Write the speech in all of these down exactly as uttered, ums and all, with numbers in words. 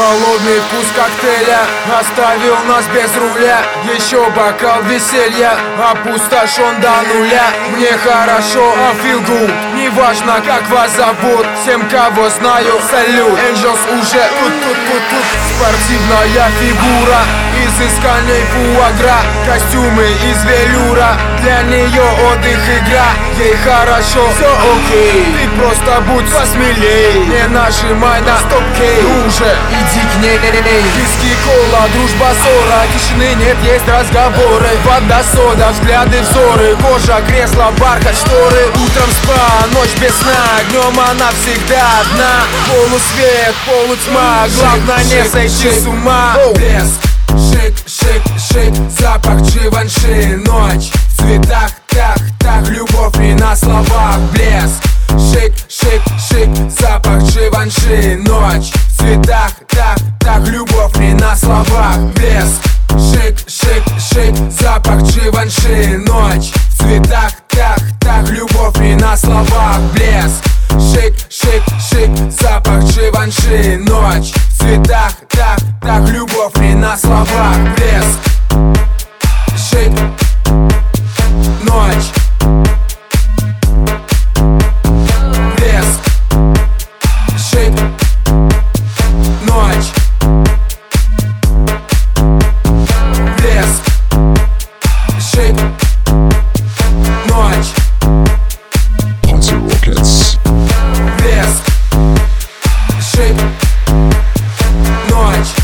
Холодный вкус коктейля оставил нас без руля. Еще бокал веселья опустошен до нуля. Мне хорошо, I feel good. Неважно, как вас зовут, всем, кого знаю, салют. Angels уже тут, тут, тут, тут. Спортивная фигура, изысканный фуагра, костюмы из велюра, для нее отдых, игра. Ей хорошо, все окей, ты просто будь посмелей. Не нажимай на стоп-кей, уже иди к ней. Виски, кола, дружба, ссора, тишины нет, есть разговоры. Вода, сода, взгляды, взоры, кожа, кресло, бархат, шторы. Утром спа, ночь без сна, днем она всегда одна. Полусвет, полутьма, главное не сойти с ума. Блеск, шик, шик, шик, запах Givenchy. Ночь в цветах, так, так, любовь не на словах. Блеск, шик, шик, шик, запах Givenchy. Ночь в цветах, так, так, любовь не на словах. Блеск, шик, шик, шик, запах Givenchy. Ночь в цветах, так, так, любовь не на словах. Блеск, шик, шик, шик, запах Givenchy. Ночь в цветах, так, так, любовь не на словах. Блеск, шик, ночь. Блеск, шик, ночь. Блеск, шик, ночь. Party Rockets. Блеск, шик, ночь.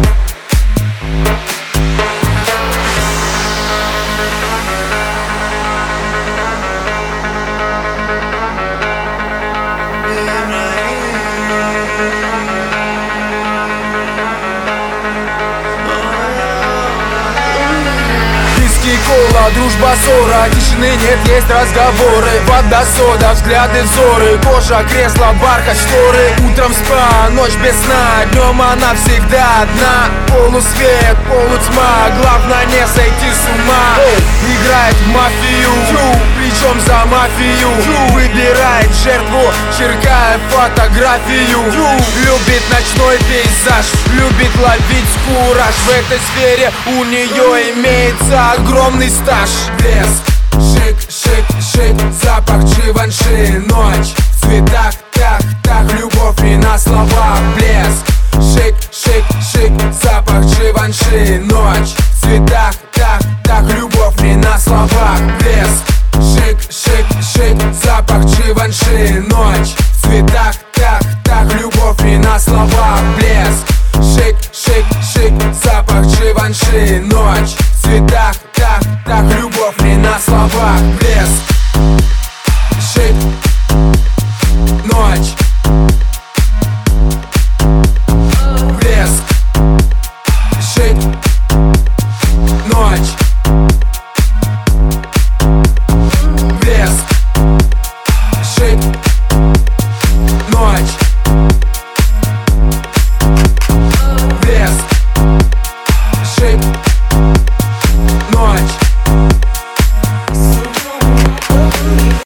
Кола, дружба, ссора, тишины нет, есть разговоры. Вода, сода, взгляды, взоры, кожа, кресло, бархат, шторы. Утром спа, ночь без сна, днем она всегда одна. Полусвет, полутьма, главное не сойти с ума. Играет в мафию, причем за мафию. Выбирает жертву, черкая фотографию. Любит ночной пейзаж, любит ловить кураж. В этой сфере у нее имеется огромный стаж. Блеск, шик, шик, шик, запах Givenchy. Ночь в цветах, так, так, любовь не на словах. Блеск, шик, шик, шик, запах Givenchy.